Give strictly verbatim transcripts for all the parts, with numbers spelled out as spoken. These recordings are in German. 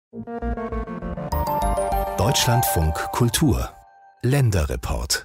Deutschlandfunk Kultur Länderreport.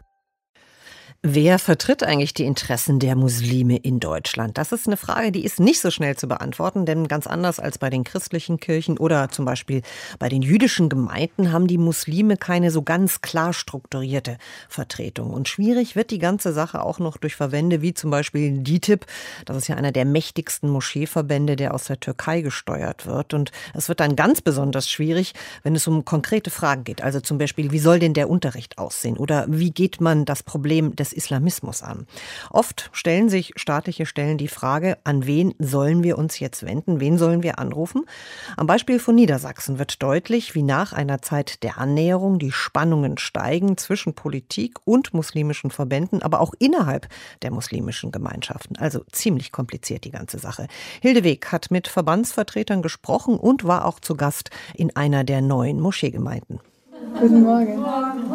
Wer vertritt eigentlich die Interessen der Muslime in Deutschland? Das ist eine Frage, die ist nicht so schnell zu beantworten, denn ganz anders als bei den christlichen Kirchen oder zum Beispiel bei den jüdischen Gemeinden haben die Muslime keine so ganz klar strukturierte Vertretung. Und schwierig wird die ganze Sache auch noch durch Verbände wie zum Beispiel D I T I B. Das ist ja einer der mächtigsten Moscheeverbände, der aus der Türkei gesteuert wird. Und es wird dann ganz besonders schwierig, wenn es um konkrete Fragen geht. Also zum Beispiel, wie soll denn der Unterricht aussehen? Oder wie geht man das Problem des Islamismus an? Oft stellen sich staatliche Stellen die Frage, an wen sollen wir uns jetzt wenden? Wen sollen wir anrufen? Am Beispiel von Niedersachsen wird deutlich, wie nach einer Zeit der Annäherung die Spannungen steigen zwischen Politik und muslimischen Verbänden, aber auch innerhalb der muslimischen Gemeinschaften. Also ziemlich kompliziert die ganze Sache. Hilde Weg hat mit Verbandsvertretern gesprochen und war auch zu Gast in einer der neuen Moscheegemeinden. Guten Morgen.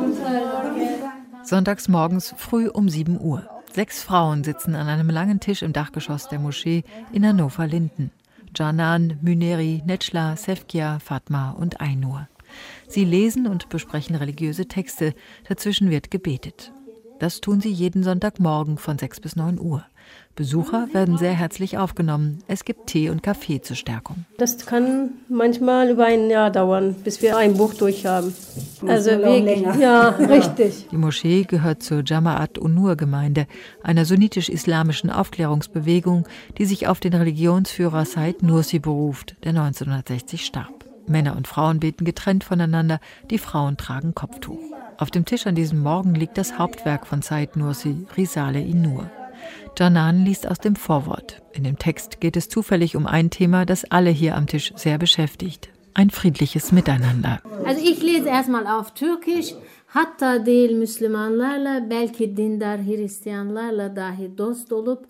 Sonntags morgens früh um sieben Uhr. Sechs Frauen sitzen an einem langen Tisch im Dachgeschoss der Moschee in Hannover-Linden. Canan, Müneri, Necla, Sefkia, Fatma und Aynur. Sie lesen und besprechen religiöse Texte. Dazwischen wird gebetet. Das tun sie jeden Sonntagmorgen von sechs bis neun Uhr. Besucher werden sehr herzlich aufgenommen. Es gibt Tee und Kaffee zur Stärkung. Das kann manchmal über ein Jahr dauern, bis wir ein Buch durch haben. Also wirklich, ja, richtig. Die Moschee gehört zur Jamaat un-Nur-Gemeinde, einer sunnitisch-islamischen Aufklärungsbewegung, die sich auf den Religionsführer Said Nursi beruft, der neunzehnhundertsechzig starb. Männer und Frauen beten getrennt voneinander, die Frauen tragen Kopftuch. Auf dem Tisch an diesem Morgen liegt das Hauptwerk von Said Nursi, Risale-i Nur. Canan liest aus dem Vorwort. In dem Text geht es zufällig um ein Thema, das alle hier am Tisch sehr beschäftigt. Ein friedliches Miteinander. Also ich lese erstmal auf Türkisch. Hatta değil Müslümanlarla, belki dindar Hristiyanlarla dahi dost olup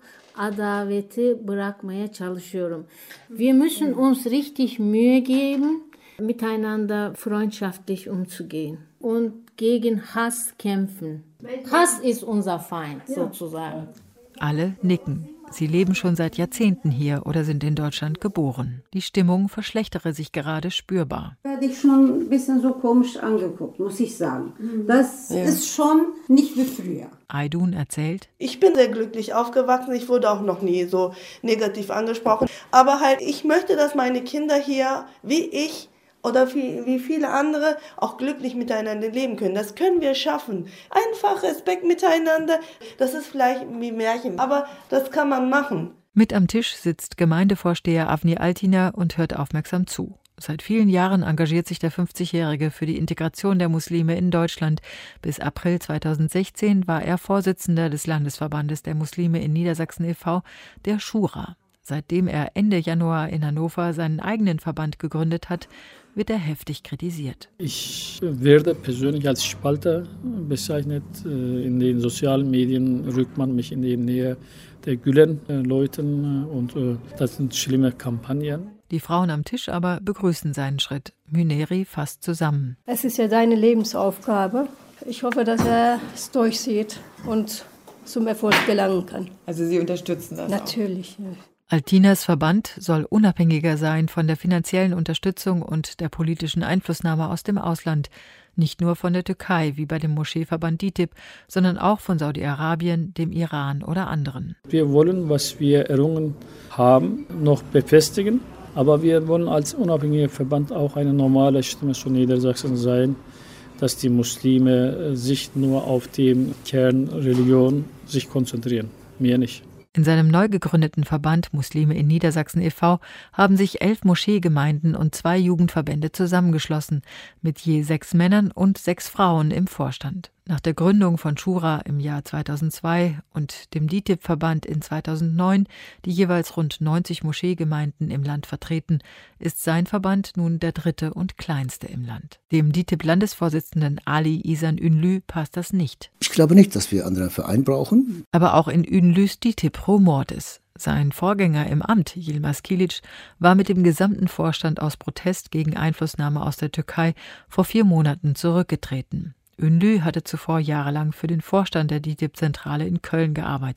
adaveti bırakmaya çalışıyorum. Wir müssen uns richtig Mühe geben, miteinander freundschaftlich umzugehen und gegen Hass kämpfen. Hass ist unser Feind, sozusagen. Alle nicken. Sie leben schon seit Jahrzehnten hier oder sind in Deutschland geboren. Die Stimmung verschlechtere sich gerade spürbar. Da werde ich schon ein bisschen so komisch angeguckt, muss ich sagen. Das ja. ist schon nicht wie früher. Aydun erzählt: Ich bin sehr glücklich aufgewachsen. Ich wurde auch noch nie so negativ angesprochen. Aber halt, ich möchte, dass meine Kinder hier, wie ich, oder wie, wie viele andere auch glücklich miteinander leben können. Das können wir schaffen. Einfach Respekt miteinander. Das ist vielleicht wie Märchen, aber das kann man machen. Mit am Tisch sitzt Gemeindevorsteher Avni Altina und hört aufmerksam zu. Seit vielen Jahren engagiert sich der fünfzigjährige für die Integration der Muslime in Deutschland. Bis April zweitausendsechzehn war er Vorsitzender des Landesverbandes der Muslime in Niedersachsen e V, der Schura. Seitdem er Ende Januar in Hannover seinen eigenen Verband gegründet hat, wird er heftig kritisiert. Ich werde persönlich als Spalter bezeichnet. In den sozialen Medien rückt man mich in die Nähe der Gülen-Leuten und das sind schlimme Kampagnen. Die Frauen am Tisch aber begrüßen seinen Schritt. Müneri fasst zusammen. Es ist ja seine Lebensaufgabe. Ich hoffe, dass er es durchzieht und zum Erfolg gelangen kann. Also Sie unterstützen das Natürlich. auch? Altinas Verband soll unabhängiger sein von der finanziellen Unterstützung und der politischen Einflussnahme aus dem Ausland. Nicht nur von der Türkei, wie bei dem Moscheeverband D I T I B, sondern auch von Saudi-Arabien, dem Iran oder anderen. Wir wollen, was wir errungen haben, noch befestigen. Aber wir wollen als unabhängiger Verband auch eine normale Stimme zu Niedersachsen sein, dass die Muslime sich nur auf die Kernreligion sich konzentrieren, mehr nicht. In seinem neu gegründeten Verband Muslime in Niedersachsen e V haben sich elf Moscheegemeinden und zwei Jugendverbände zusammengeschlossen, mit je sechs Männern und sechs Frauen im Vorstand. Nach der Gründung von Schura im Jahr zweitausendzwei und dem D I T I B-Verband in zweitausendneun, die jeweils rund neunzig Moscheegemeinden im Land vertreten, ist sein Verband nun der dritte und kleinste im Land. Dem D I T I B-Landesvorsitzenden Ali Ihsan Ünlü passt das nicht. Ich glaube nicht, dass wir einen anderen Verein brauchen. Aber auch in Ünlüs D I T I B rumort es. Sein Vorgänger im Amt, Yilmaz Kilic, war mit dem gesamten Vorstand aus Protest gegen Einflussnahme aus der Türkei vor vier Monaten zurückgetreten. Ünlü hatte zuvor jahrelang für den Vorstand der D I T I B-Zentrale in Köln gearbeitet.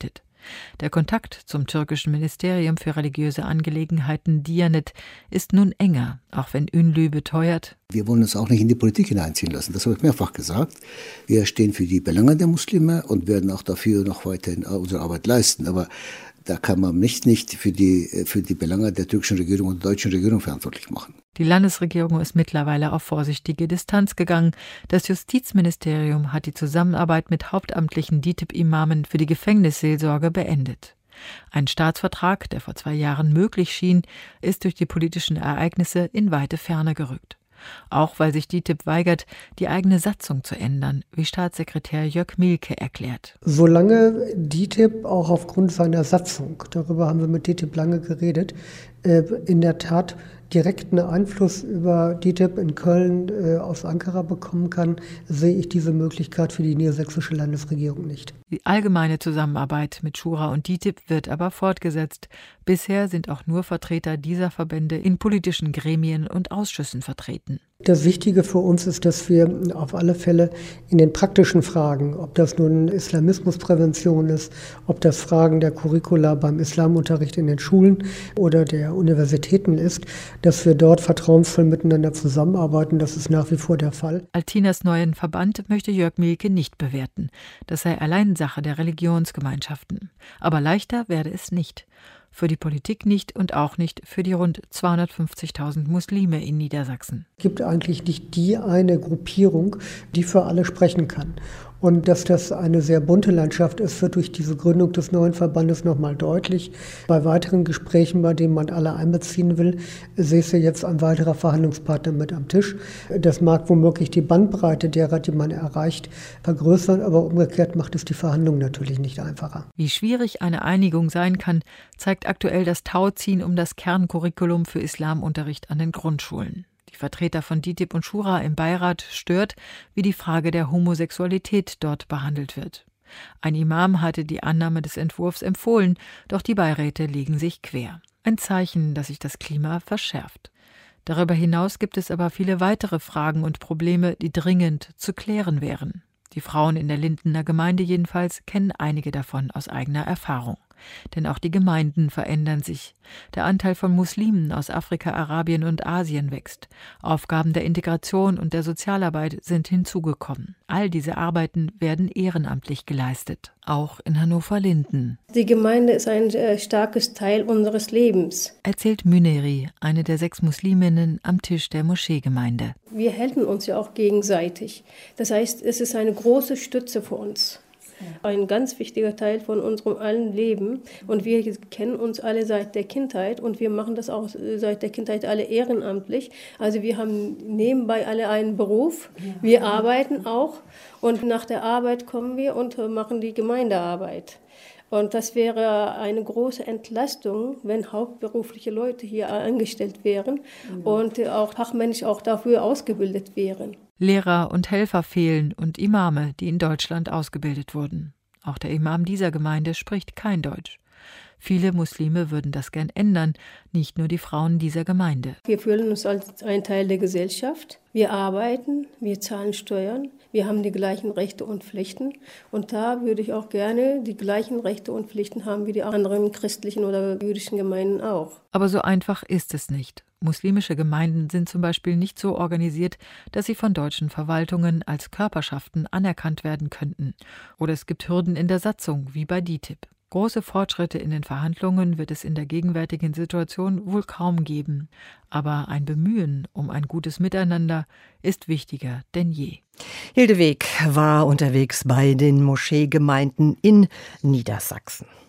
Der Kontakt zum türkischen Ministerium für religiöse Angelegenheiten Diyanet ist nun enger, auch wenn Ünlü beteuert: Wir wollen uns auch nicht in die Politik hineinziehen lassen, das habe ich mehrfach gesagt. Wir stehen für die Belange der Muslime und werden auch dafür noch weiterhin unsere Arbeit leisten. Aber da kann man mich nicht für die, für die Belange der türkischen Regierung und der deutschen Regierung verantwortlich machen. Die Landesregierung ist mittlerweile auf vorsichtige Distanz gegangen. Das Justizministerium hat die Zusammenarbeit mit hauptamtlichen D I T I B-Imamen für die Gefängnisseelsorge beendet. Ein Staatsvertrag, der vor zwei Jahren möglich schien, ist durch die politischen Ereignisse in weite Ferne gerückt. Auch weil sich D I T I B weigert, die eigene Satzung zu ändern, wie Staatssekretär Jörg Mielke erklärt. Solange D I T I B auch aufgrund seiner Satzung, darüber haben wir mit D I T I B lange geredet, in der Tat direkten Einfluss über D I T I B in Köln äh, aus Ankara bekommen kann, sehe ich diese Möglichkeit für die niedersächsische Landesregierung nicht. Die allgemeine Zusammenarbeit mit Schura und D I T I B wird aber fortgesetzt. Bisher sind auch nur Vertreter dieser Verbände in politischen Gremien und Ausschüssen vertreten. Das Wichtige für uns ist, dass wir auf alle Fälle in den praktischen Fragen, ob das nun Islamismusprävention ist, ob das Fragen der Curricula beim Islamunterricht in den Schulen oder der Universitäten ist, dass wir dort vertrauensvoll miteinander zusammenarbeiten. Das ist nach wie vor der Fall. Altinas neuen Verband möchte Jörg Mielke nicht bewerten. Das sei allein Sache der Religionsgemeinschaften. Aber leichter werde es nicht. Für die Politik nicht und auch nicht für die rund zweihundertfünfzigtausend Muslime in Niedersachsen. Es gibt eigentlich nicht die eine Gruppierung, die für alle sprechen kann. Und dass das eine sehr bunte Landschaft ist, wird durch diese Gründung des neuen Verbandes nochmal deutlich. Bei weiteren Gesprächen, bei denen man alle einbeziehen will, säße jetzt ein weiterer Verhandlungspartner mit am Tisch. Das mag womöglich die Bandbreite derer, die man erreicht, vergrößern, aber umgekehrt macht es die Verhandlungen natürlich nicht einfacher. Wie schwierig eine Einigung sein kann, zeigt aktuell das Tauziehen um das Kerncurriculum für Islamunterricht an den Grundschulen. Die Vertreter von D I T I B und Schura im Beirat stört, wie die Frage der Homosexualität dort behandelt wird. Ein Imam hatte die Annahme des Entwurfs empfohlen, doch die Beiräte legen sich quer. Ein Zeichen, dass sich das Klima verschärft. Darüber hinaus gibt es aber viele weitere Fragen und Probleme, die dringend zu klären wären. Die Frauen in der Lindener Gemeinde jedenfalls kennen einige davon aus eigener Erfahrung. Denn auch die Gemeinden verändern sich. Der Anteil von Muslimen aus Afrika, Arabien und Asien wächst. Aufgaben der Integration und der Sozialarbeit sind hinzugekommen. All diese Arbeiten werden ehrenamtlich geleistet, auch in Hannover-Linden. Die Gemeinde ist ein äh, starkes Teil unseres Lebens, erzählt Müneri, eine der sechs Musliminnen am Tisch der Moscheegemeinde. Wir helfen uns ja auch gegenseitig. Das heißt, es ist eine große Stütze für uns. Ein ganz wichtiger Teil von unserem allen Leben. Und wir kennen uns alle seit der Kindheit und wir machen das auch seit der Kindheit alle ehrenamtlich. Also wir haben nebenbei alle einen Beruf, wir arbeiten auch und nach der Arbeit kommen wir und machen die Gemeindearbeit. Und das wäre eine große Entlastung, wenn hauptberufliche Leute hier angestellt wären und auch fachmännisch auch dafür ausgebildet wären. Lehrer und Helfer fehlen und Imame, die in Deutschland ausgebildet wurden. Auch der Imam dieser Gemeinde spricht kein Deutsch. Viele Muslime würden das gern ändern, nicht nur die Frauen dieser Gemeinde. Wir fühlen uns als ein Teil der Gesellschaft. Wir arbeiten, wir zahlen Steuern, wir haben die gleichen Rechte und Pflichten. Und da würde ich auch gerne die gleichen Rechte und Pflichten haben wie die anderen christlichen oder jüdischen Gemeinden auch. Aber so einfach ist es nicht. Muslimische Gemeinden sind zum Beispiel nicht so organisiert, dass sie von deutschen Verwaltungen als Körperschaften anerkannt werden könnten. Oder es gibt Hürden in der Satzung, wie bei D I T I B. Große Fortschritte in den Verhandlungen wird es in der gegenwärtigen Situation wohl kaum geben. Aber ein Bemühen um ein gutes Miteinander ist wichtiger denn je. Hilde Weg war unterwegs bei den Moscheegemeinden in Niedersachsen.